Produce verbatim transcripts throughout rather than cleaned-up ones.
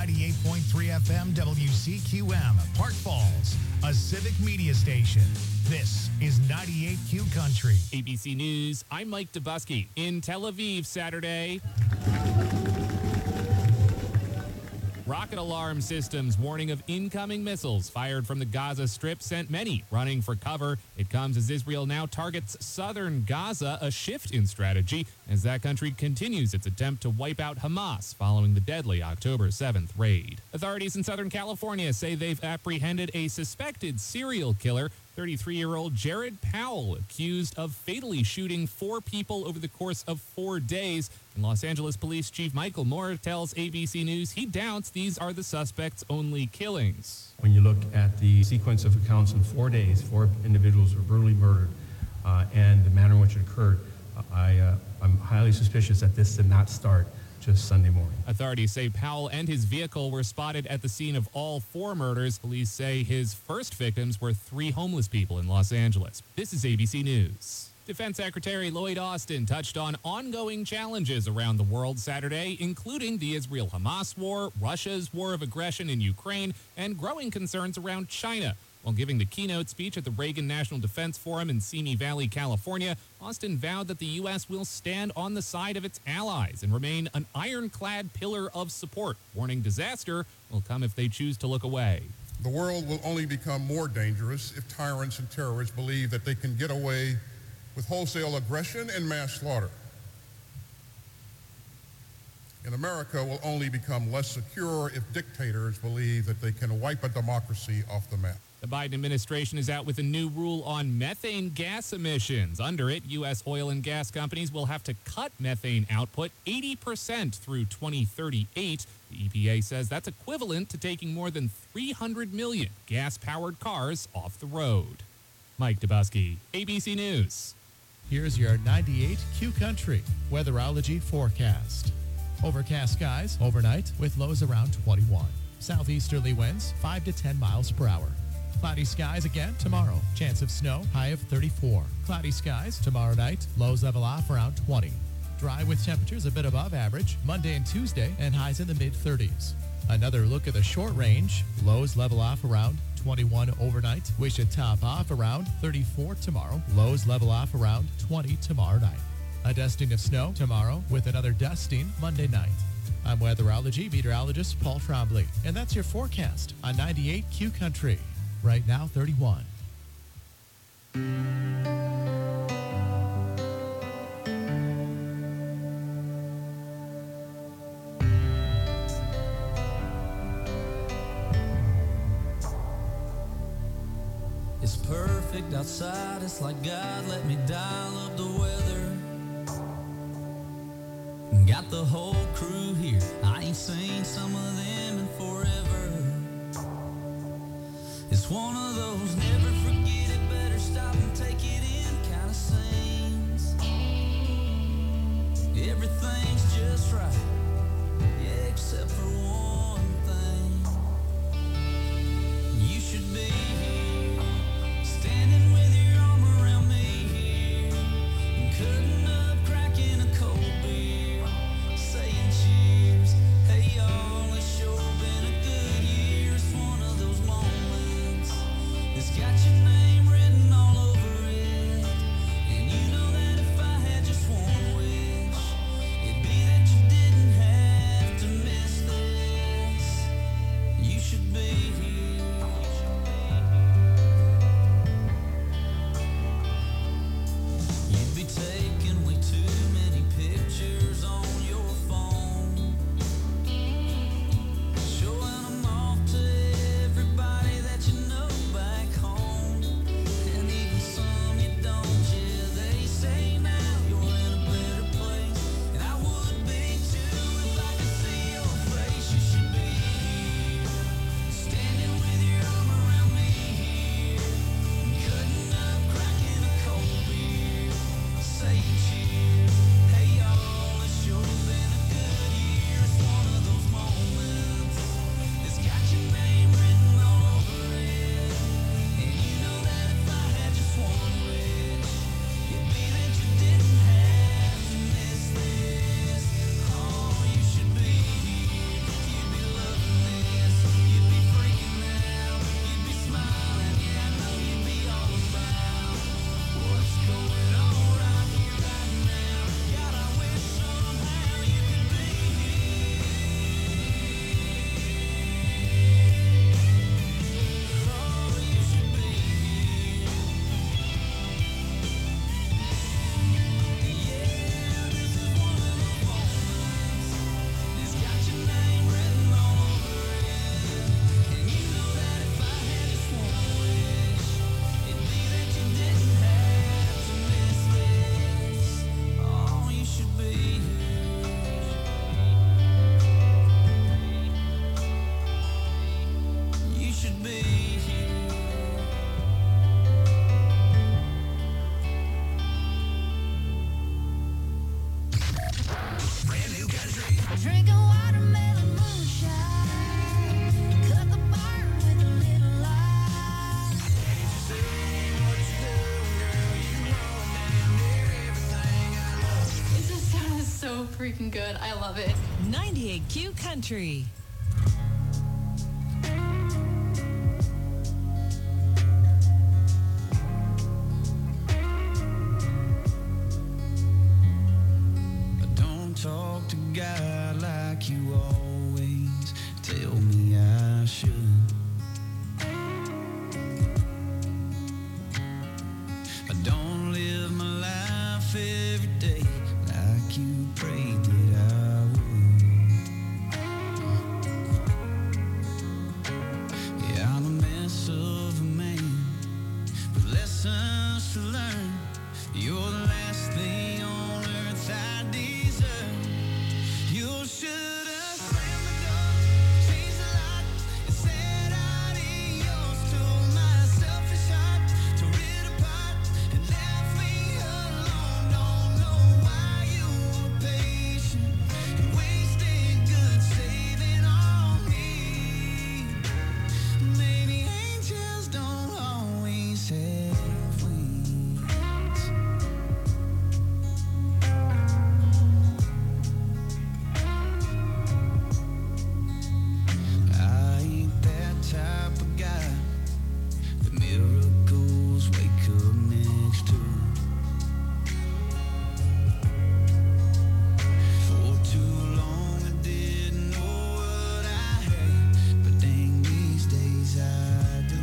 ninety-eight point three F M W C Q M, Park Falls, a civic media station. This is ninety-eight Q Country. A B C News, I'm Mike Dubusky. In Tel Aviv Saturday, rocket alarm systems warning of incoming missiles fired from the Gaza Strip sent many running for cover. It comes as Israel now targets southern Gaza, a shift in strategy as that country continues its attempt to wipe out Hamas following the deadly October seventh raid. Authorities in Southern California say they've apprehended a suspected serial killer, thirty-three-year-old Jared Powell, accused of fatally shooting four people over the course of four days. And Los Angeles Police Chief Michael Moore tells A B C News he doubts these are the suspect's only killings. When you look at the sequence of accounts in four days, four individuals were brutally murdered, uh, and the manner in which it occurred, uh, I, uh, I'm highly suspicious that this did not start just Sunday morning. Authorities say Powell and his vehicle were spotted at the scene of all four murders. Police say his first victims were three homeless people in Los Angeles. This is A B C News. Defense Secretary Lloyd Austin touched on ongoing challenges around the world Saturday, including the Israel-Hamas war, Russia's war of aggression in Ukraine, and growing concerns around China. While giving the keynote speech at the Reagan National Defense Forum in Simi Valley, California, Austin vowed that the U S will stand on the side of its allies and remain an ironclad pillar of support, warning disaster will come if they choose to look away. The world will only become more dangerous if tyrants and terrorists believe that they can get away with wholesale aggression and mass slaughter. And America will only become less secure if dictators believe that they can wipe a democracy off the map. The Biden administration is out with a new rule on methane gas emissions. Under it, U S oil and gas companies will have to cut methane output eighty percent through twenty thirty-eight. The E P A says that's equivalent to taking more than three hundred million gas-powered cars off the road. Mike Dubusky, A B C News. Here's your ninety-eight Q Country weatherology forecast. Overcast skies overnight with lows around twenty-one. Southeasterly winds five to ten miles per hour. Cloudy skies again tomorrow. Chance of snow, high of thirty-four. Cloudy skies tomorrow night, lows level off around twenty. Dry with temperatures a bit above average Monday and Tuesday, and highs in the mid thirties. Another look at the short range. Lows level off around twenty-one overnight. We should top off around thirty-four tomorrow. Lows level off around twenty tomorrow night. A dusting of snow tomorrow with another dusting Monday night. I'm weatherology meteorologist Paul Trombley, and that's your forecast on ninety-eight Q Country. Right now, thirty-one. It's perfect outside, it's like God let me dial up the weather. Got the whole crew here, I ain't seen some of them in forever. It's one of those never forget it, better stop and take it in kind of scenes. Everything's just right, yeah, except for one thing. You should be here, standing with your arm around me here, and cutting up, cracking a cold beer, saying cheers. Hey y'all, it's sure been a good year. It's one of those moments, it's got your name written all over it. And you know that if I had just one wish, it'd be that you didn't have to miss this. Drinking watermelon moonshine. Cut the barn with a little light. This just sounds so freaking good. I love it. ninety-eight Q Country. Don't talk to God like you always tell me I should. I don't live my life every day like you prayed that I would. Yeah, I'm a mess of a man with lessons to learn. You're the last thing on earth I deserve. You should have slammed the door, changed the lock, and said adios to my selfish heart. Tore it apart and left me alone. Don't know why you were patient and wasted good saving on me. Maybe angels don't always have wings. I ain't that type of guy that miracles wake up next to. For too long I didn't know what I had, but dang, these days I do.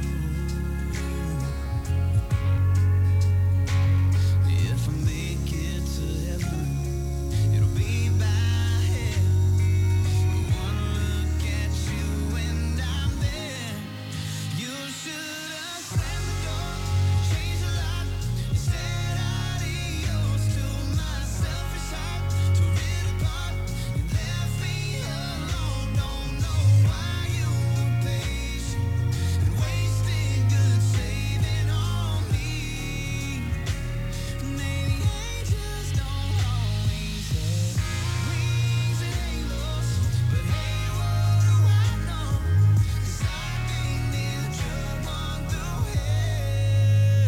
If I make it to heaven, it'll be by hand. One look at you and I'm there. You should have slammed the door, changed the lock, and said adios to my selfish heart. Tore it apart and left me alone. Don't know why you were patient and wasted good saving on me. Maybe angels don't always have wings and halos, but hey, what do I know? 'Cause I've been there, drug one through hell.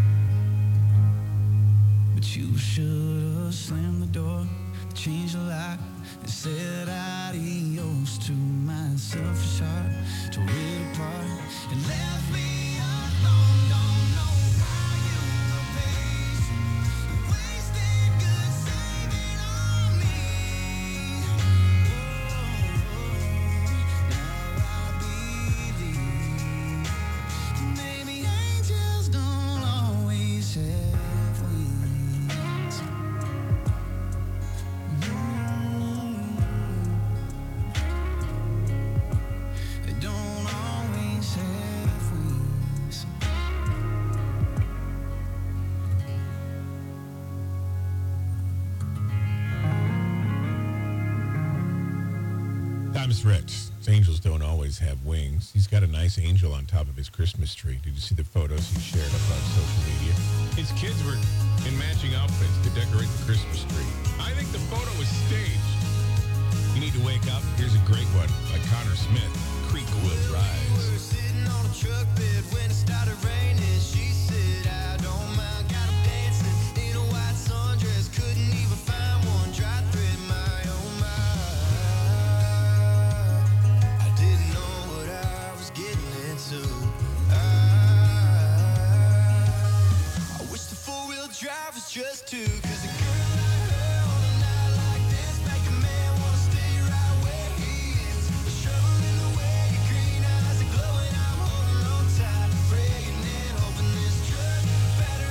But you should have slammed the door, changed the lock, and said adios to my selfish heart. Tore it apart and left me alone. Don't know why you were patient and wasted good saving on me. Now I believe maybe angels don't always have wings. They don't always have wings. Thomas Rich. His angels don't always have wings. He's got a nice angel on top of his Christmas tree. Did you see the photos he shared up on social media? His kids were in matching outfits to decorate the Christmas tree. I think the photo was staged. You need to wake up. Here's a great one by Connor Smith. Creek will We rise. were sitting on a truck bed when it started raining. She said, I don't mind, got 'em dancing in a white sundress. Couldn't even find one dry thread, my oh my. I didn't know what I was getting into. I, I wish the four-wheel drive was just two, 'cause a girl like her on a night like this make a man wanna stay right where he is. The trouble in the way your green eyes are glowing, I'm holding on tight, praying and hoping this truck better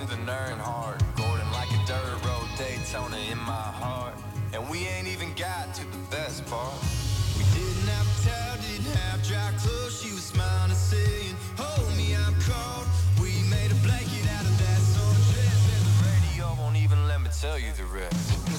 to the Nernhard. Gordon like a dirt road Daytona in my heart. And we ain't even got to the best part. We didn't have a towel, didn't have dry clothes. She was smiling and saying, hold me, I'm cold. We made a blanket out of that sundress. And the radio won't even let me tell you the rest.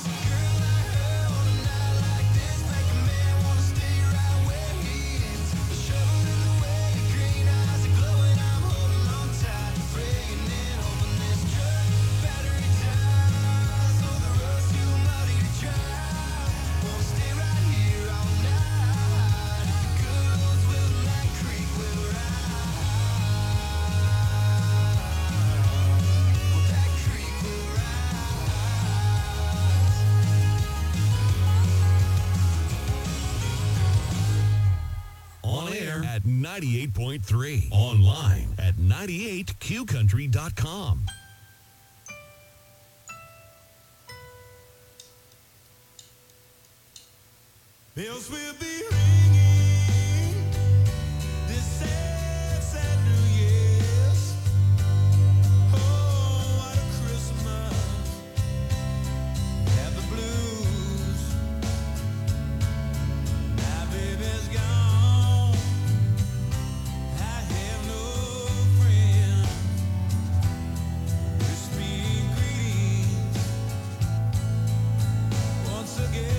At ninety-eight point three. Online at ninety-eight q country dot com. Bells will be ringing this sad, sad New Year's. Oh, what a Christmas. Have the blues. My baby's gone. I have no friend. Wish me greetings once again.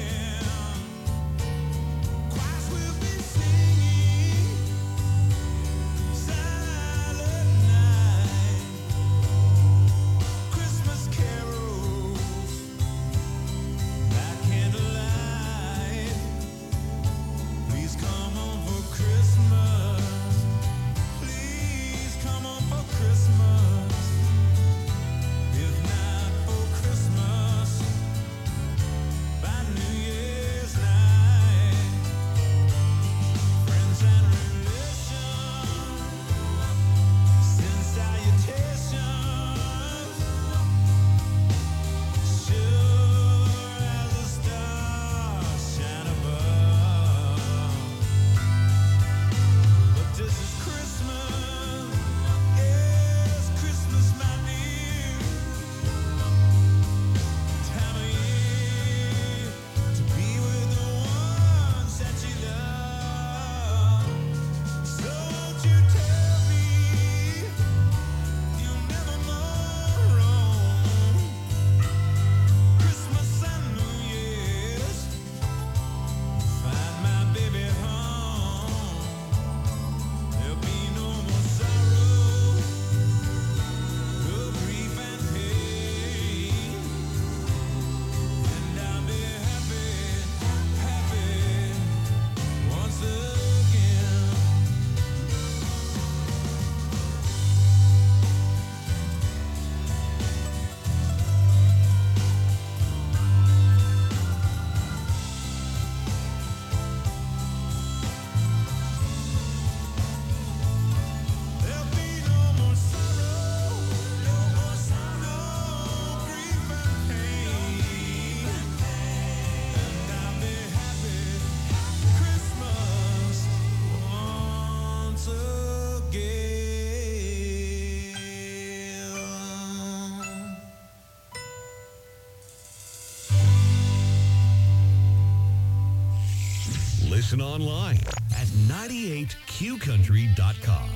Listen online at ninety-eight q country dot com.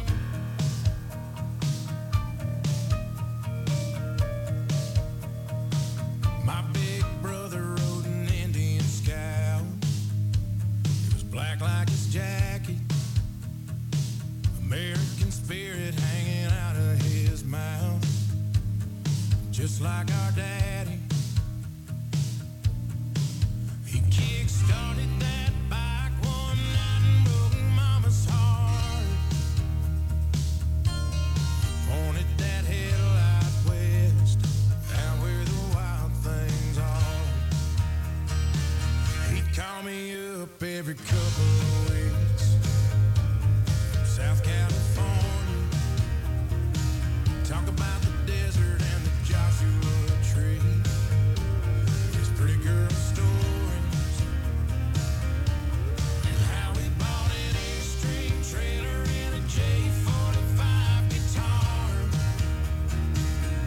My big brother rode an Indian scout. It was black like his jacket. American spirit hanging out of his mouth. Just like our daddy. He kick-started that bike one night and broke mama's heart. Pointed that headlight west, out where the wild things are. He'd call me up every couple of weeks from South California. Talk about the desert and the Joshua tree. His pretty girl stories. And how he bought an A-string trailer and a J forty-five guitar.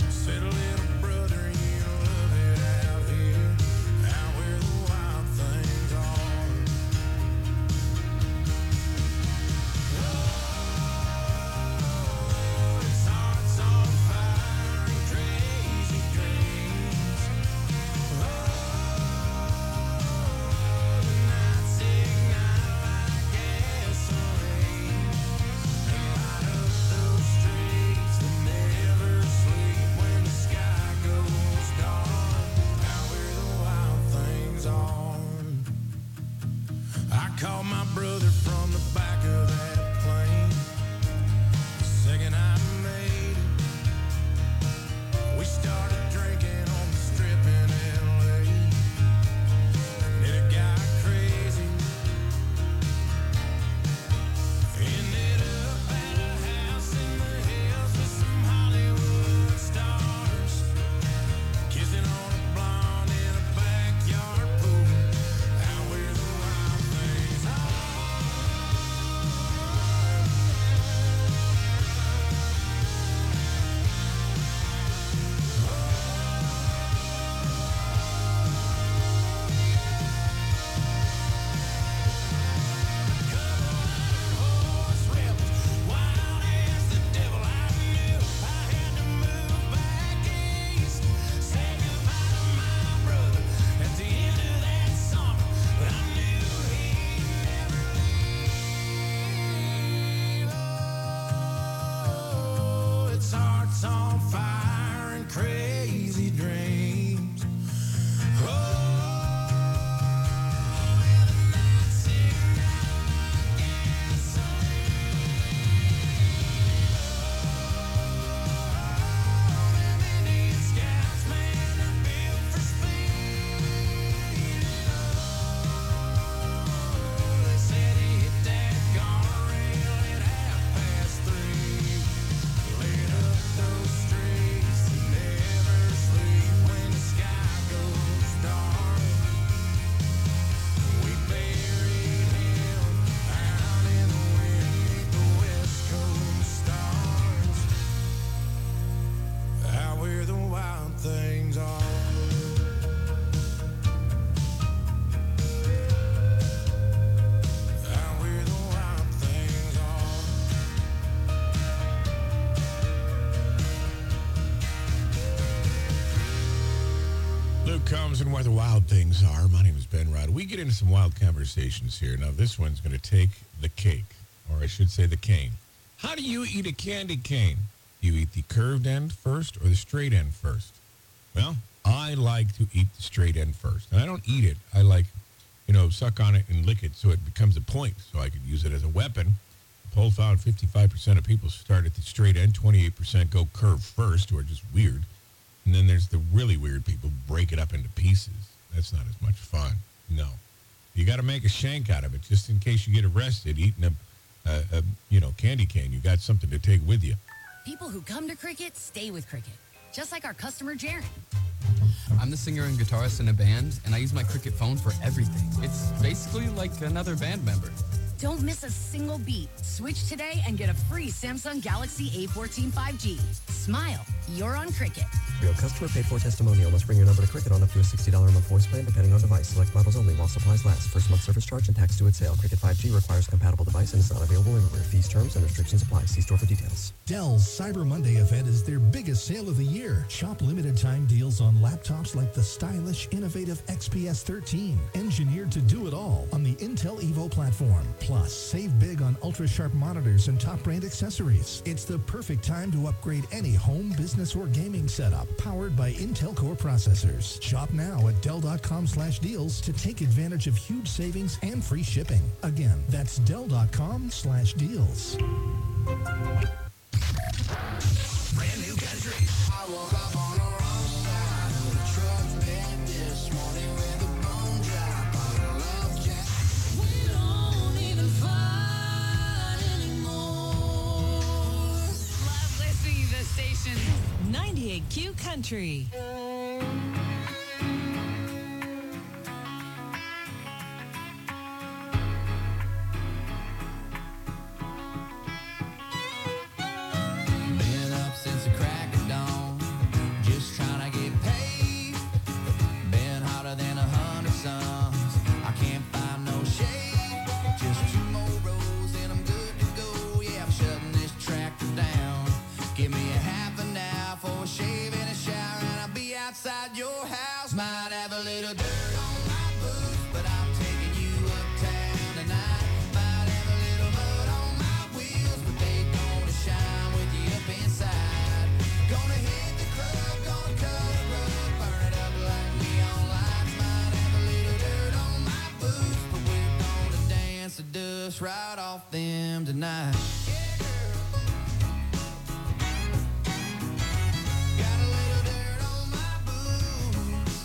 crazy dreams. Oh. Comes and where the wild things are. My name is Ben Rod. We get into some wild conversations here. Now, this one's going to take the cake, or I should say the cane. How do you eat a candy cane? Do you eat the curved end first or the straight end first? Well, I like to eat the straight end first. And I don't eat it. I like, you know, suck on it and lick it so it becomes a point, so I could use it as a weapon. The poll found fifty-five percent of people start at the straight end, twenty-eight percent go curved first, who are just weird. And then there's the really weird people break it up into pieces. That's not as much fun. No. You got to make a shank out of it just in case you get arrested eating a, a, a, you know, candy cane. You got something to take with you. People who come to Cricket stay with Cricket, just like our customer, Jaron. I'm the singer and guitarist in a band, and I use my Cricket phone for everything. It's basically like another band member. Don't miss a single beat. Switch today and get a free Samsung Galaxy A fourteen five G. Smile, you're on Cricket. Real customer paid for testimonial must bring your number to Cricket on up to a sixty dollars a month voice plan depending on device. Select models only while supplies last. First month service charge and tax due at sale. Cricket five G requires a compatible device and is not available everywhere. Fees, terms, and restrictions apply. See store for details. Dell's Cyber Monday event is their biggest sale of the year. Shop limited time deals on laptops like the stylish, innovative X P S thirteen, engineered to do it all on the Intel Evo platform. Plus, save big on ultra-sharp monitors and top-brand accessories. It's the perfect time to upgrade any home, business, or gaming setup powered by Intel Core processors. Shop now at Dell.com slash deals to take advantage of huge savings and free shipping. Again, that's Dell.com slash deals. Brand new country. I woke up on the wrong side of the truck bed this morning with a bone drop on a love jack. We don't even fight anymore. Love listening to the station. ninety-eight Q Country. Been up since the crack of dawn, just trying to get paid. Been hotter than a hundred suns. I can't find no shade. Just two more rows and I'm good to go. Yeah, I'm shutting this tractor down. Give me a half an hour for a shave and a shower, and I'll be outside your house. Might have a little dirt on my boots, but I'm taking you uptown tonight. Might have a little mud on my wheels, but they gonna shine with you up inside. Gonna hit the club, gonna cut a rug, burn it up like neon lights. Might have a little dirt on my boots, but we're gonna dance the dust right off them tonight. Got a little dirt on my boots.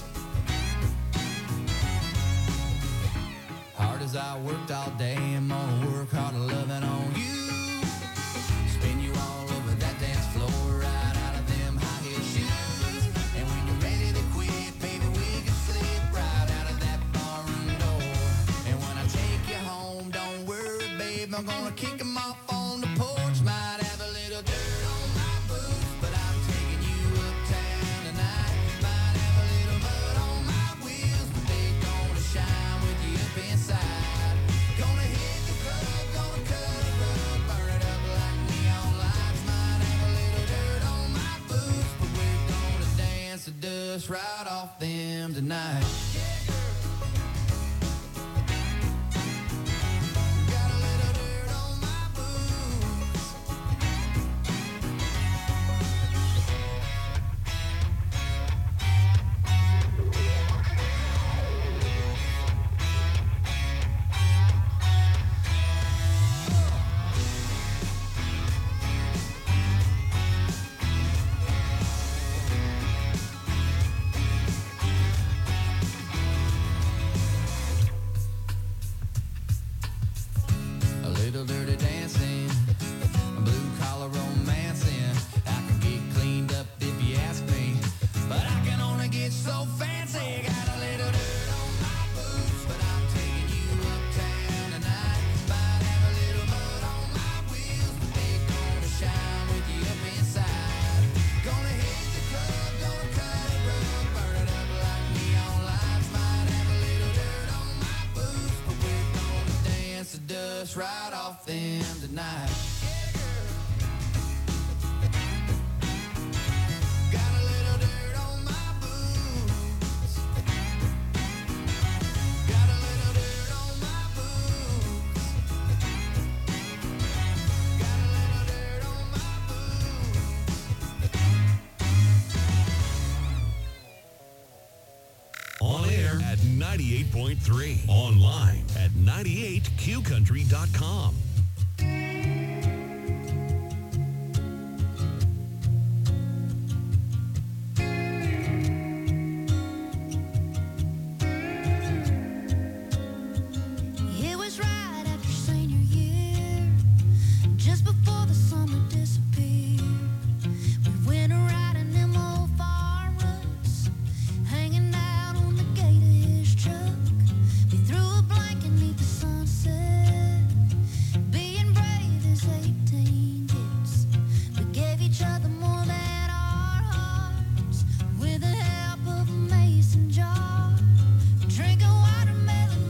Hard as I worked all day, I'm gonna work harder loving on you. Spin you all over that dance floor, right out of them high heel shoes. And when you're ready to quit, baby, we can slip right out of that barroom door. And when I take you home, don't worry, babe, I'm gonna kick 'em off on the porch. Might have a little dirt on my boots, but I'm taking you uptown tonight. Might have a little mud on my wheels, but they gonna shine with you up inside. Gonna hit the club, gonna cut a rug, burn it up like neon lights. Might have a little dirt on my boots, but we're gonna dance the dust right off them tonight. Got a little dirt on my boots. ninety-eight point three. Online at ninety-eight Q country dot com. It was right after senior year, just before the summer disappeared. We went around in them old farm ruts, hanging out on the gate of his truck. We threw a blanket neath the sunset, being brave as eighteen gets. We gave each other more than our hearts, with the help of a mason jar. Drinking watermelon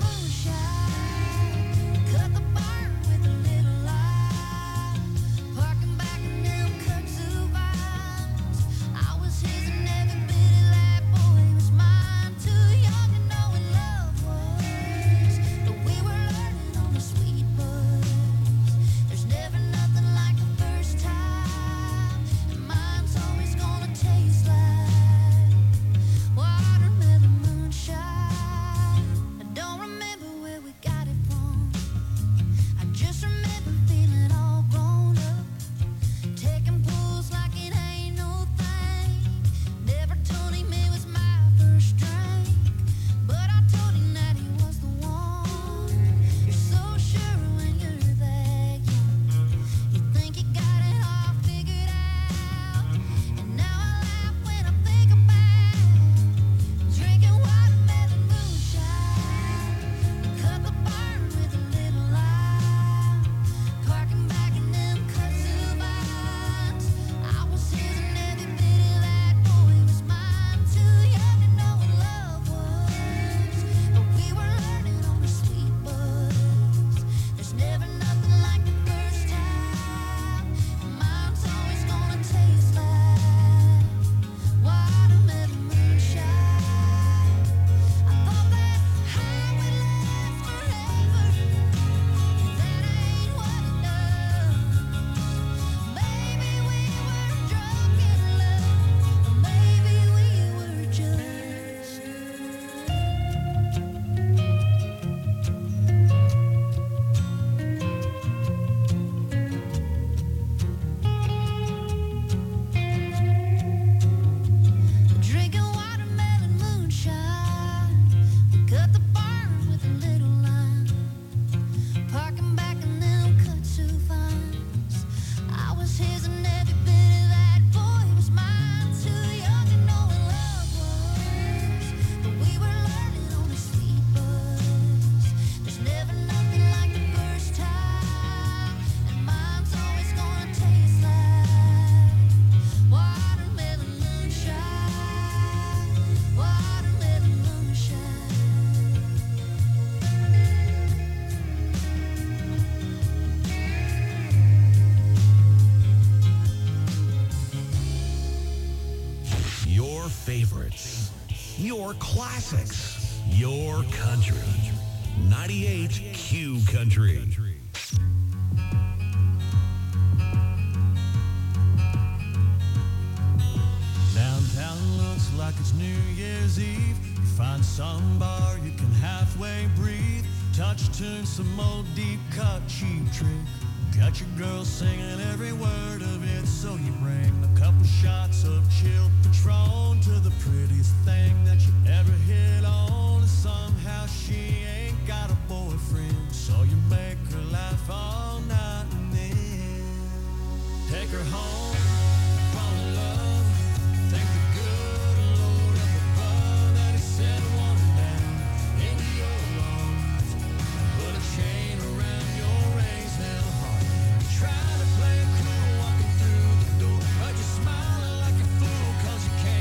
moonshine, cut the barn with a little light, parking back in them kudzu vines. I was his and every bit of that boy was mine. Too young to know what love was, but we were learning on the sweet buzz. There's never nothing like the first time, and mine's always gonna taste like watermelon moonshine. I don't remember where we got it from. I just remember feeling all grown up, taking pulls like it ain't no thing. Never told him it was my first drink, but I told him that he was the one. You're so sure when you're that young, you think you got it all figured out. And now I laugh when I think about drinking watermelon moonshine. We cut the barn with a little light, parking back in them kudzu vines. I was his and every bit of that boy was mine. Too young to know what love was, but we were learning on the sweet buzz. There's never nothing like the first time, and mine's always gonna taste like watermelon moonshine. I thought that high would last forever, that ain't what it does. Maybe we were drunk in love, or maybe we were just drinking watermelon moonshine. We cut the barn with a little line, parking back in them kudzu vines. I was his and every bit of that boy was mine. Too young to know what love was, but we were learning on a sweet buzz. There's never nothing like the first time, and mine's always gonna taste like watermelon moonshine, watermelon moonshine. Your favorites, your classics, your country. ninety-eight Q Country. Downtown looks like it's New Year's Eve. You find some bar you can halfway breathe. Touch tune, some old deep cut cheap trick. Got your girl singing every word of it, so you bring a couple shots of chilled Patron to the prettiest thing that you ever hit on. And somehow she ain't got a boyfriend, so you make her laugh all night and then take her home, fall in love. Thank the good Lord up above that he said one down into your lungs. Put a chain around your raised hell heart. Try to play it cool walking through the door, but you're smiling like a fool 'cause you can't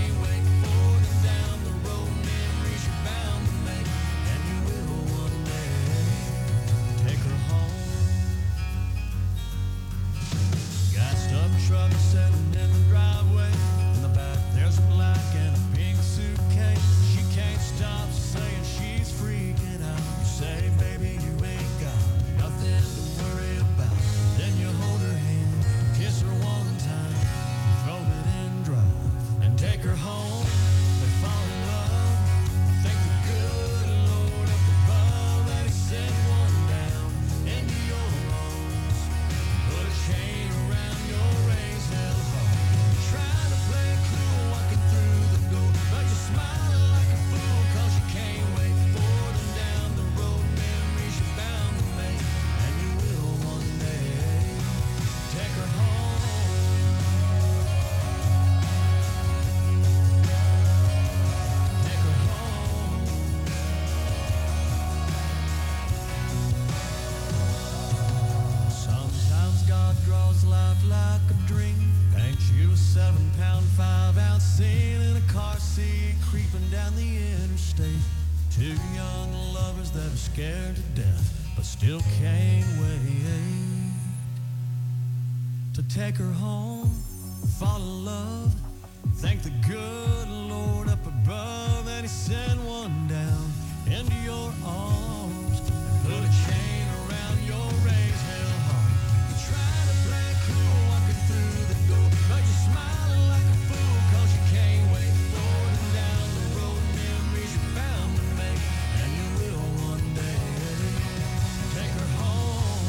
seven pound, five ounce sin in a car seat, creeping down the interstate. Two young lovers that are scared to death, but still can't wait to take her home, fall in love, thank the good Lord up above that He sent one down into your arms and put a chain around your raised hell heart. You try to play cool walking through the door, but you're smiling like a fool cause you can't wait. Rolling down the road, memories you're bound to make, and you will one day. Take her home.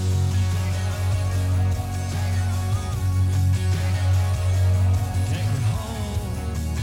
Take her home.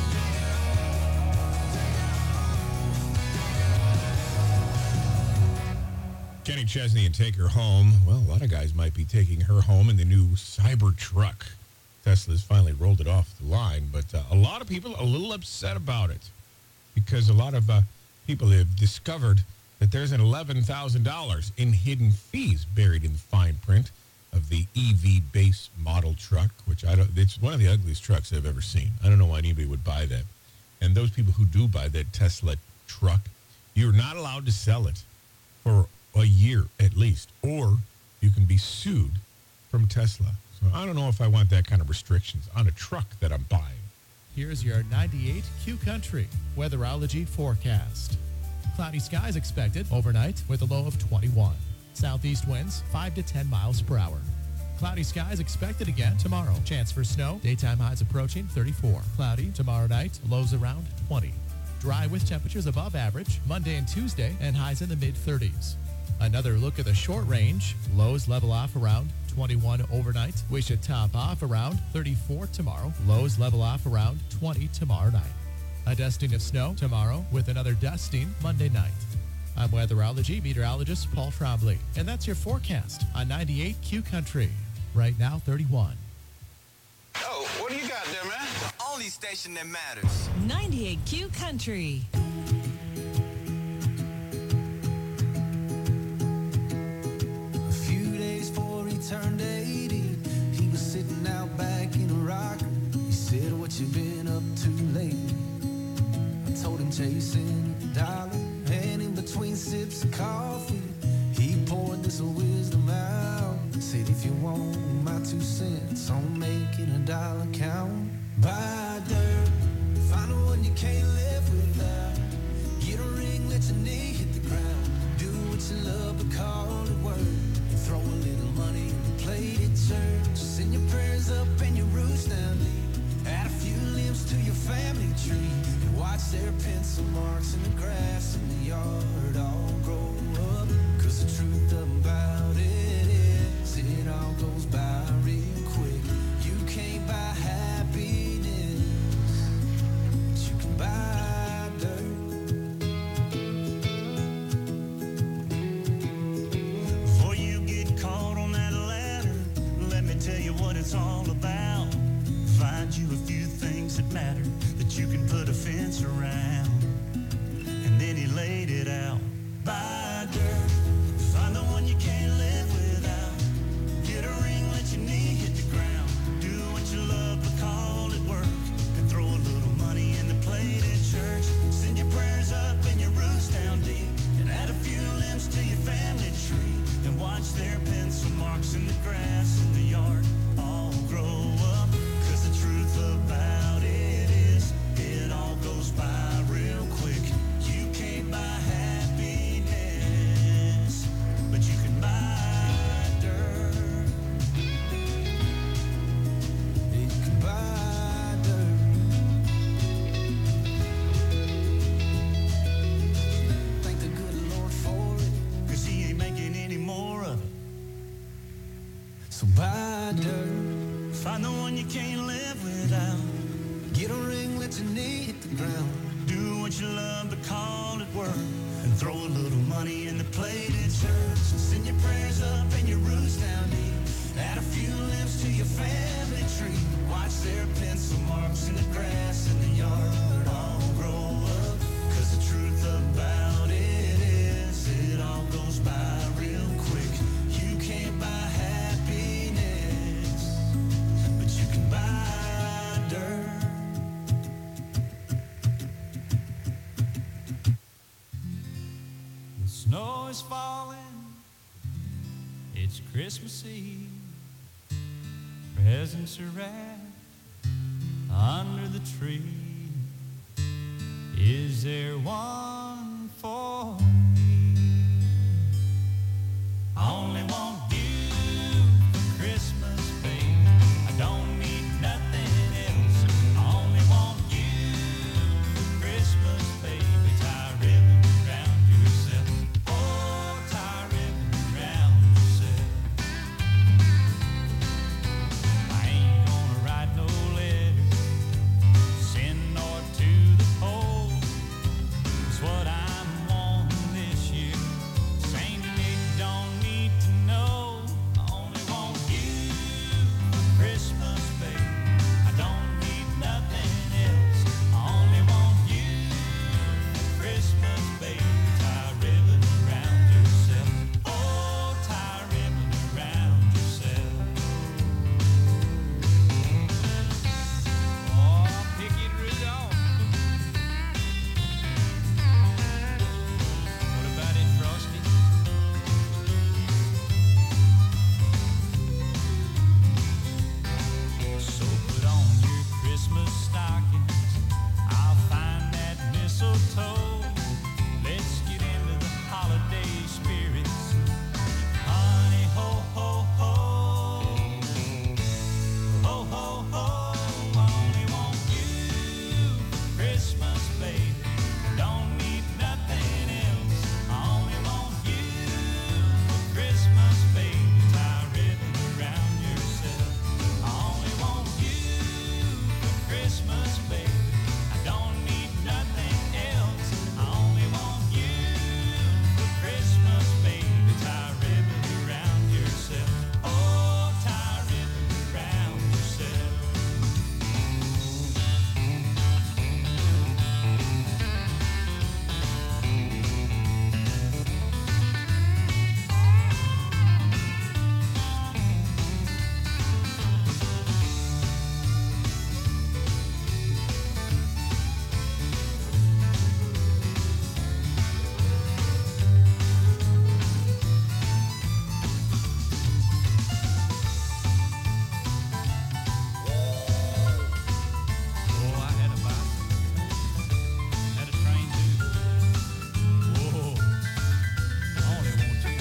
Kenny Chesney and Take Her Home. Well, a lot of guys might be taking her home in the new Cybertruck. Tesla's finally rolled it off the line, but uh, a lot of people are a little upset about it because a lot of uh, people have discovered that there's an eleven thousand dollars in hidden fees buried in the fine print of the E V base model truck, which I don't, it's one of the ugliest trucks I've ever seen. I don't know why anybody would buy that. And those people who do buy that Tesla truck, you're not allowed to sell it for a year at least, or you can be sued from Tesla. So I don't know if I want that kind of restrictions on a truck that I'm buying. Here's your ninety-eight Q Country weatherology forecast. Cloudy skies expected overnight with a low of twenty-one. Southeast winds five to ten miles per hour. Cloudy skies expected again tomorrow. Chance for snow. Daytime highs approaching thirty-four. Cloudy tomorrow night. Lows around twenty. Dry with temperatures above average Monday and Tuesday and highs in the mid thirties. Another look at the short range. Lows level off around twenty-one overnight. We should top off around thirty-four tomorrow. Lows level off around twenty tomorrow night. A dusting of snow tomorrow with another dusting Monday night. I'm weatherology meteorologist Paul Trombley, and that's your forecast on ninety-eight Q Country. Right now, thirty-one. Oh, what do you got there, man? The only station that matters. ninety-eight Q Country. A few days before he turned eighty, he was sitting out back in a rocker. He said, "What you been up to lately?" I told him chasing a dollar, and in between sips of coffee, he poured this wisdom out. Said, "If you want my two cents on making a dollar count, buy dirt, find the one you can't live without. Get a ring, let your knee hit the ground. Do what you love, but call it work. And throw a little money in the plate at church. Send your prayers up and your roots down deep. Add a few limbs to your family tree. And watch their pencil marks in the grass in the yard all grow up. Cause the truth about it is, it all goes by real quick. You can't buy happiness, but you can buy dirt. Before you get caught on that ladder, let me tell you what it's all about. Find you a few things that matter that you can put a fence around. And then he laid it out. Buy dirt, find the one you can't live without. Get a ring, let your knee hit the ground. Do what you love, but call it work. And throw a little money in the plate at church. Send your prayers up and your roots down deep. And add a few limbs to your family tree. And watch their pencil marks in the grass in the yard all grow up. Cause the truth about it is, it all goes by real quick. You can't buy happiness, but you can buy dirt. You can buy dirt. Thank the good Lord for it. Cause he ain't making any more of it. So buy dirt. Find the one you can't live without. Get a ring, let your knee hit the ground. Do what you love, but call it work. And throw a little money in the plate at church. Send your prayers up and your roots down deep. Add a few limbs to your family tree. Watch their pencil marks in the grass in the yard all grow up. Cause the truth about it is, it all goes by real quick. You can't buy happiness, but you can buy dirt. Snow is falling, it's Christmas Eve. Presents are wrapped under the tree. Is there one for me? I only want you for Christmas, baby. I don't need nothing else. I only want you for Christmas, baby. Tie a ribbon around yourself. Oh, tie a ribbon around yourself. I ain't gonna write no letter, send nor to the pole. It's what I'm wanting this year. Saint Nick don't need to know. I only want you for Christmas, baby. I don't need nothing else. I only want you for Christmas, baby. Tie a ribbon around yourself. Oh, tie a ribbon around yourself. Oh, pick it, Rudolph. What about it, Frosty? So put on your Christmas stockings. I'll find that mistletoe. Let's get into the holiday spirits. Honey, ho, ho, ho. Ho, ho, ho. I only want you for Christmas, baby. Don't need nothing else. I only want you for Christmas, baby. Tie a ribbon around yourself. I only want you for Christmas, baby. I don't need nothing else. I only want you for Christmas, baby. Tie a ribbon around yourself. Oh, tie a ribbon around yourself. Oh, I had a bicycle. Had a train too. Whoa. I only want you.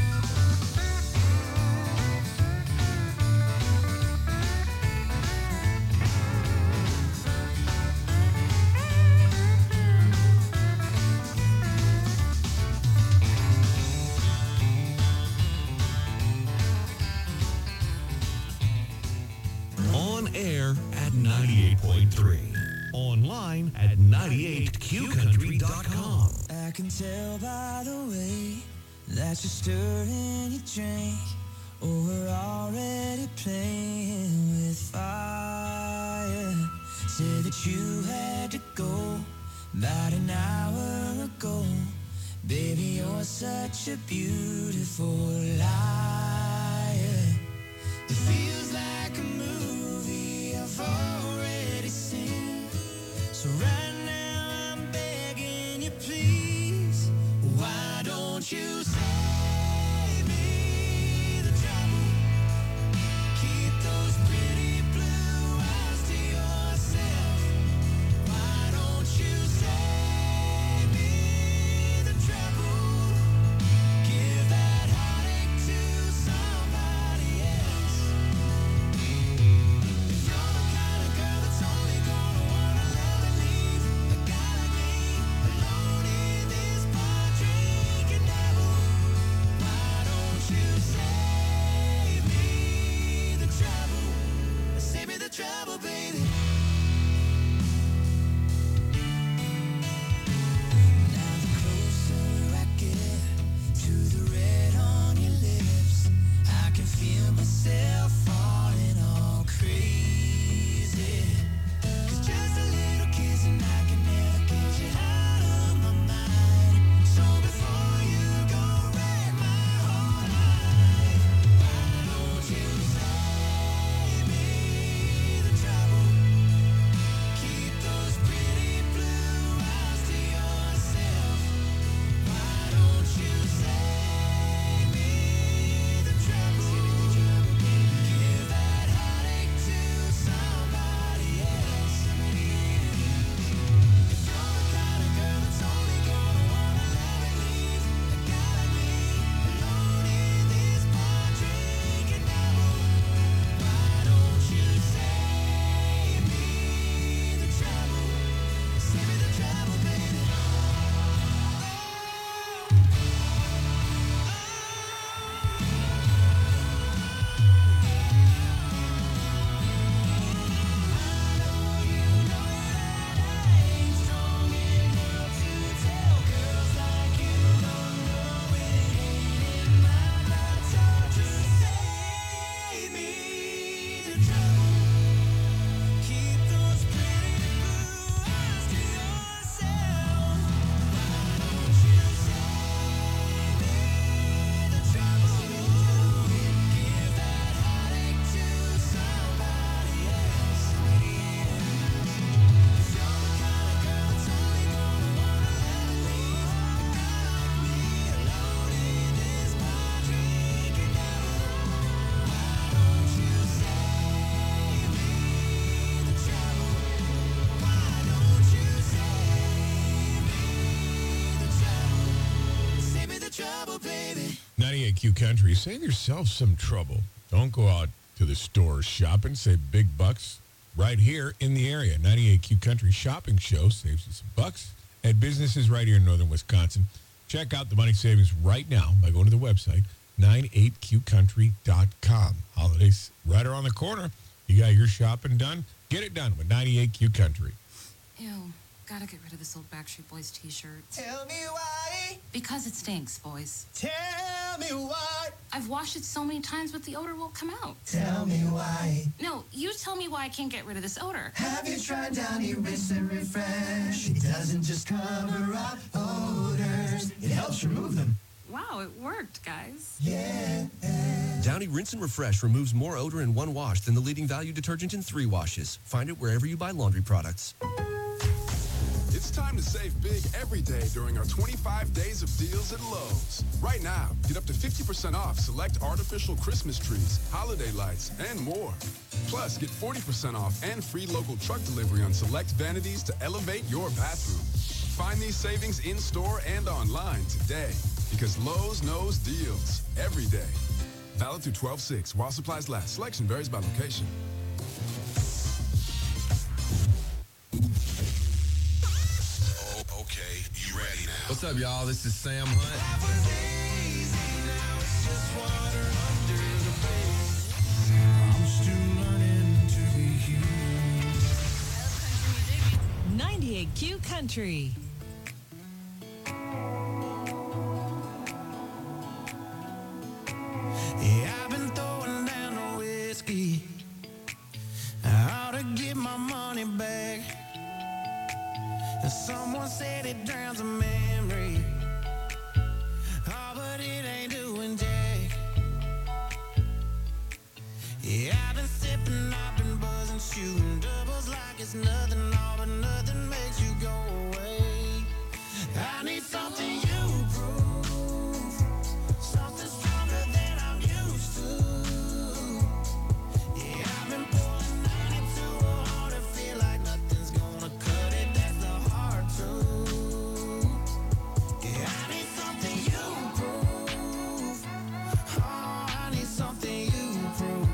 On air at ninety-eight point three. Online at ninety-eight q country dot com. I can tell by the way that you're stirring your drink. Oh, we're already playing with fire. Said that you had to go about an hour ago. Baby, you're such a beautiful liar. It feels like a movie I've already seen. So right now I'm begging you, please. Why don't you save me the trouble? Keep those pretty blue eyes to yourself. Why don't you save me the trouble? Give that heartache to somebody else. ninety-eight Q Country. Save yourself some trouble. Don't go out to the store shopping. Save big bucks right here in the area. ninety-eight Q Country Shopping Show saves you some bucks at businesses right here in northern Wisconsin. Check out the money savings right now by going to the website, ninety-eight q country dot com. Holidays right around the corner. You got your shopping done? Get it done with ninety-eight Q Country. Ew, gotta get rid of this old Backstreet Boys t-shirt. Tell me why. Because it stinks, boys. Tell me why. I've washed it so many times, but the odor won't come out. Tell me why. No, you tell me why I can't get rid of this odor. Have you tried Downy Rinse and Refresh? It doesn't just cover up odors, it helps remove them. Wow, it worked, guys. Yeah. Downy Rinse and Refresh removes more odor in one wash than the leading value detergent in three washes. Find it wherever you buy laundry products. It's time to save big every day during our twenty-five days of deals at Lowe's. Right now, get up to fifty percent off select artificial Christmas trees, holiday lights, and more. Plus, get forty percent off and free local truck delivery on select vanities to elevate your bathroom. Find these savings in-store and online today because Lowe's knows deals every day. Valid through twelve six while supplies last. Selection varies by location. Okay, you ready now? What's up, y'all? This is Sam Hunt. I'm still learning to be human. ninety-eight Q Country. Yeah, I've been throwing down the whiskey. I ought to get my money back. And someone said it drowns a memory. Oh, but it ain't doing jack. Yeah, I've been sipping, I've been buzzing, shooting doubles like it's nothing, all but nothing makes you go away. I need something you prove, something stronger than I'm used to. Yeah, I've been pouring ninety-two on to feel like nothing's gonna cut it. That's the hard truth. Yeah, I need something you prove. Oh, I need something you prove.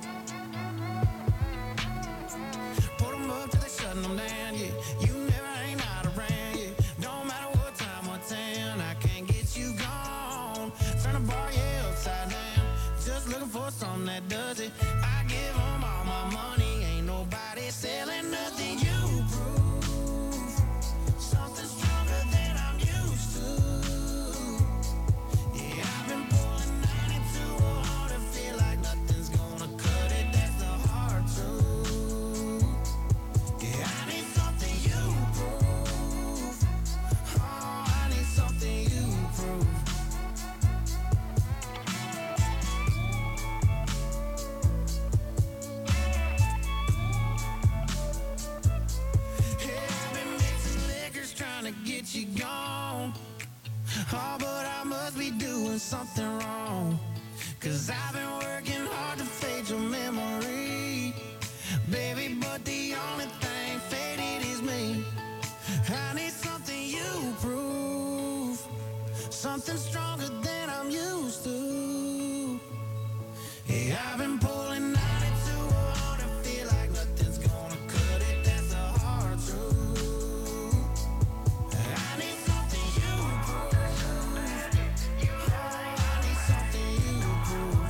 Put 'em up till they shutting them down, yeah. You never ain't out around, yeah. Don't matter what time or town, I can't get you gone. Turn the bar, yeah, upside down. Just looking for something that does it. I give 'em all my money, ain't nobody selling nothing. You prove something stronger than I'm used to. Yeah, I've been pouring ninety-two on to feel like nothing's gonna cut it. That's the hard truth. Yeah, I need something you prove. Oh, I need something you prove. Yeah, I've been mixing liquors trying to get you gone. Oh, but I must be doing something wrong. Cause I've been working hard to fade your memory. Baby, but the only thing faded is me. I need something you prove. Something stronger than I'm used to. Yeah, I've been pulling ninety-two on to feel like nothing's gonna cut it. That's the hard truth. I need something you prove. Oh, I need something you prove.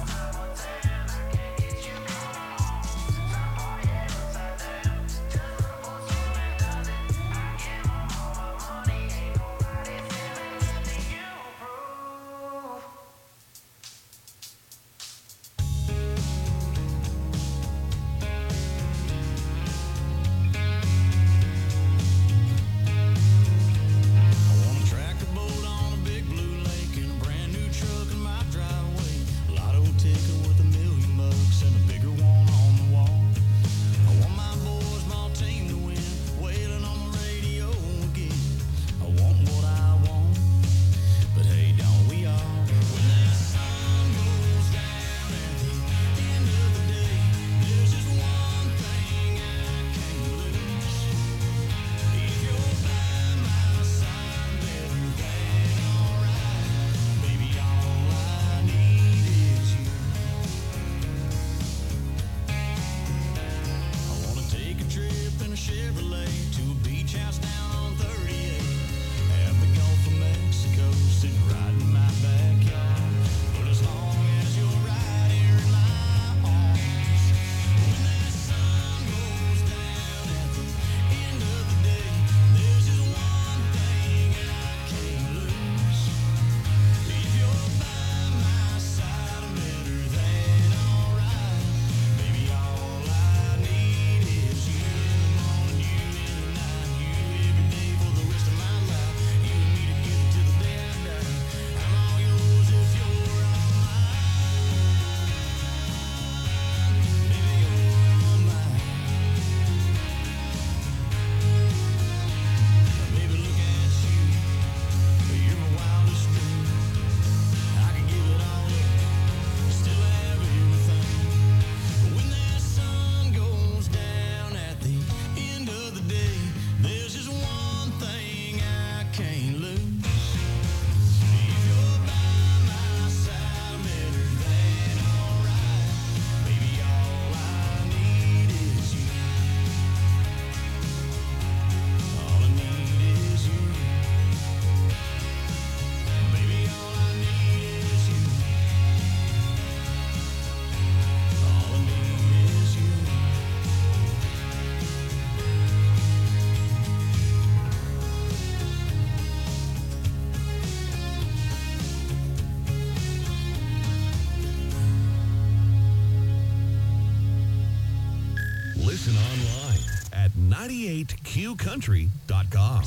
Listen online at ninety-eight Q country dot com.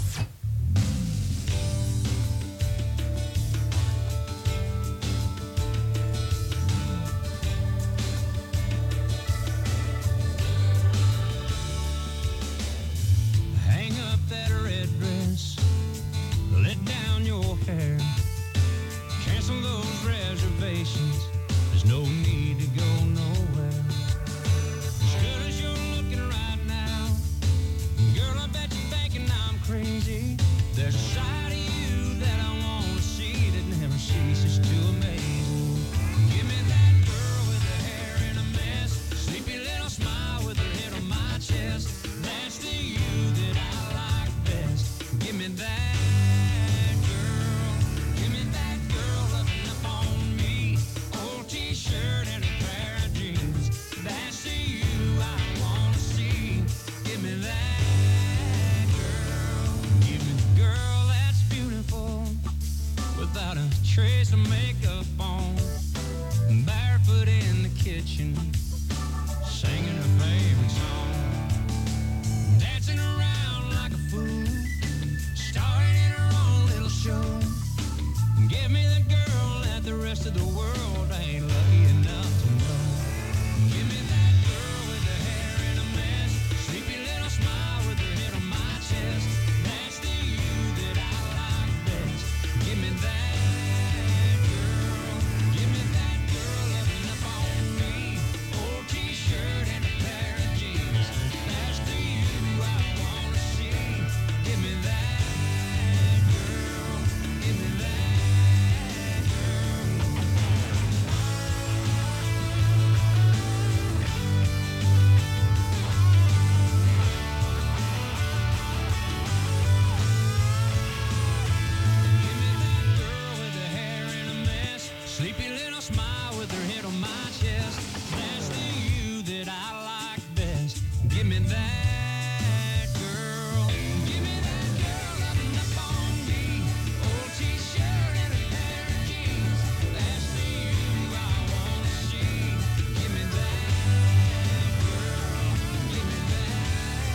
Hang up that red dress, let down your hair, cancel those reservations, there's no need to go nowhere. As good as you're looking right now, girl, I bet you're thinking I'm crazy. There's a side of you that I want to see that never ceases to amaze me. Give me that girl with her hair in a mess, sleepy little smile with her head on my chest. That's the you that I like best. Give me that girl, give me that girl loving up on me. Old t-shirt and a pair of jeans. That's the you I want to see. Give me that girl, give me the girl that's beautiful, without a trace of makeup on, barefoot in the kitchen, singing her favorite song, dancing around like a fool, starring in her own little show. Give me the girl that the rest of the world ain't lucky enough to know. Give me that girl with her hair in a mess, sleepy little smile with her head on my chest. That's the you that I like best. Give me that girl, give me that girl loving up on me. Old t-shirt and a pair of jeans. That's the you I want to see. Give me that girl, give me that. Girl with her hair in a mess, sleepy little smile with her head on my chest. That's the you that I like best. Give me that girl, give me that girl loving up on me. Old t-shirt and a pair of jeans. That's the you I want to see. Give me that girl, give me that girl.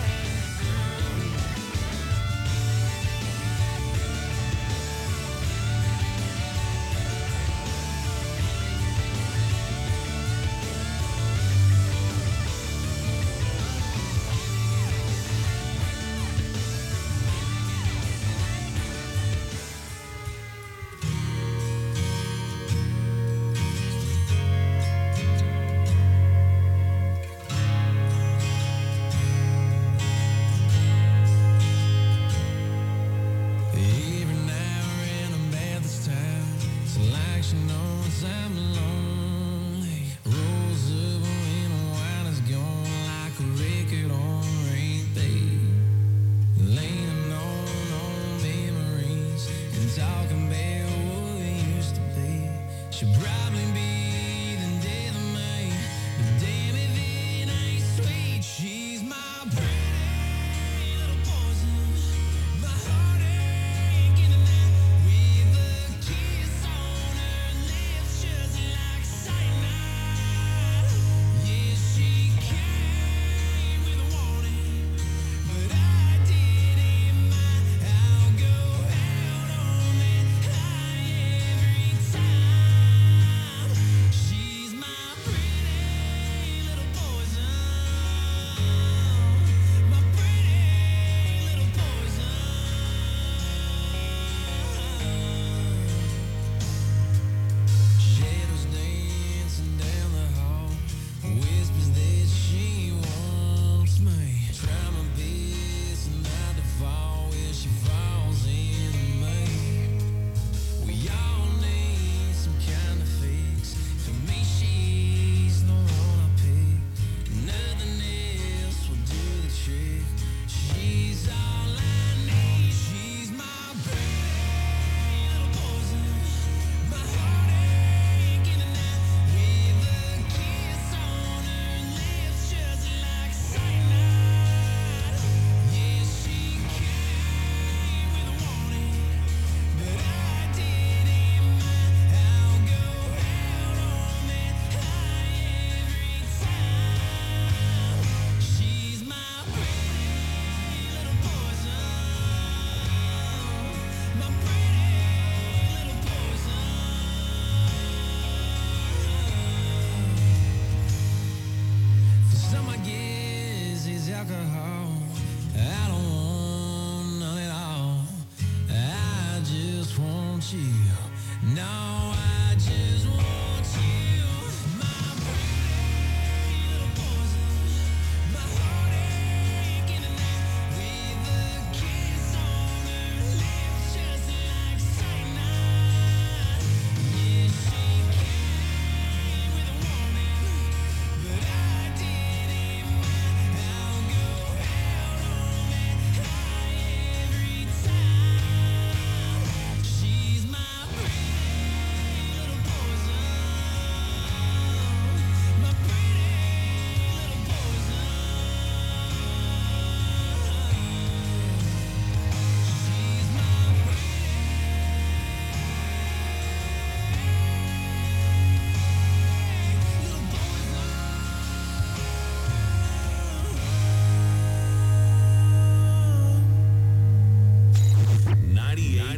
Every now and then bad this time, it's like she knows I'm lonely. Rolls up when the wine is gone like a record on repeat. Leaning on old memories and talking about what we used to be. She'd probably be the death of me, but damn if it ain't sweet. She's my pretty little poison. My heart ain't giving out with a kiss on her lips, just like cyanide. Yeah, she came with a warning, but I didn't mind. I'll go out on that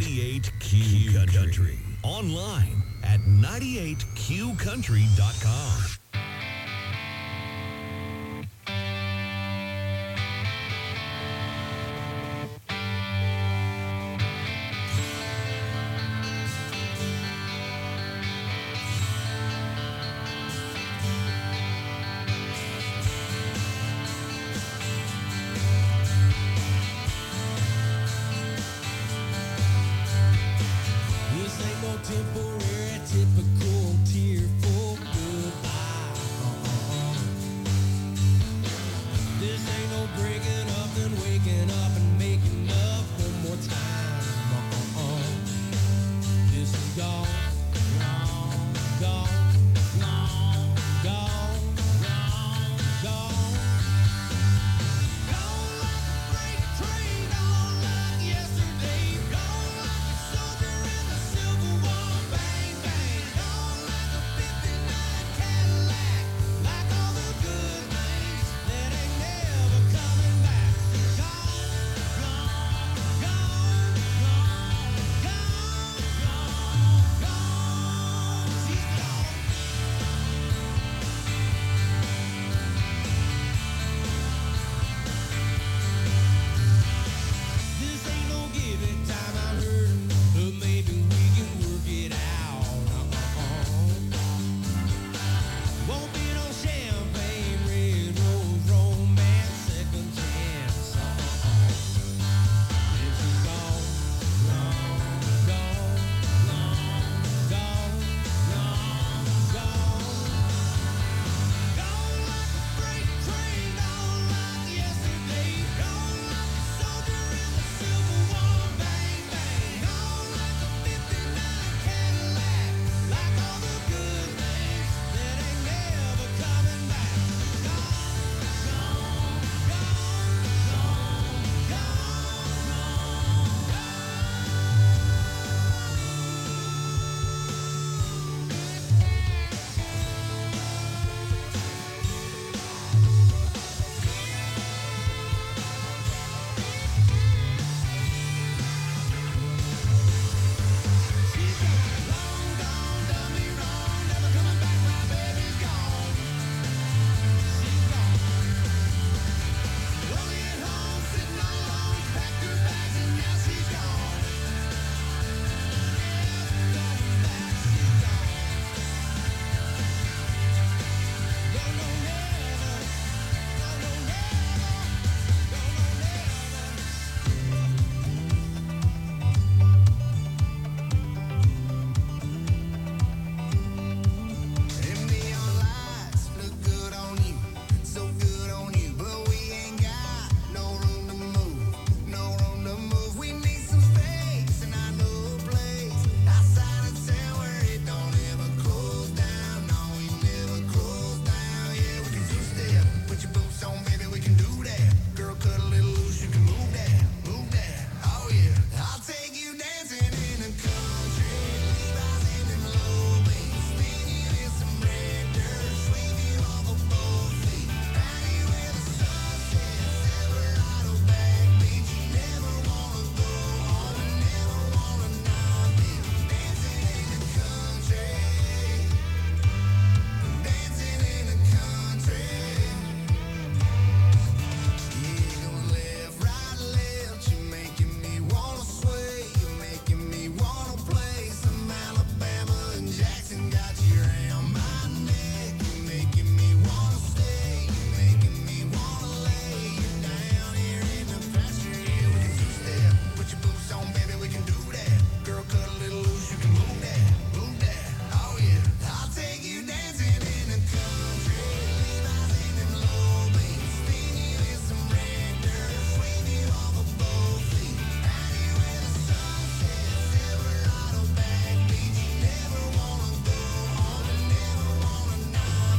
ninety-eight Q Country. Online at ninety-eight Q country dot com. This ain't no temple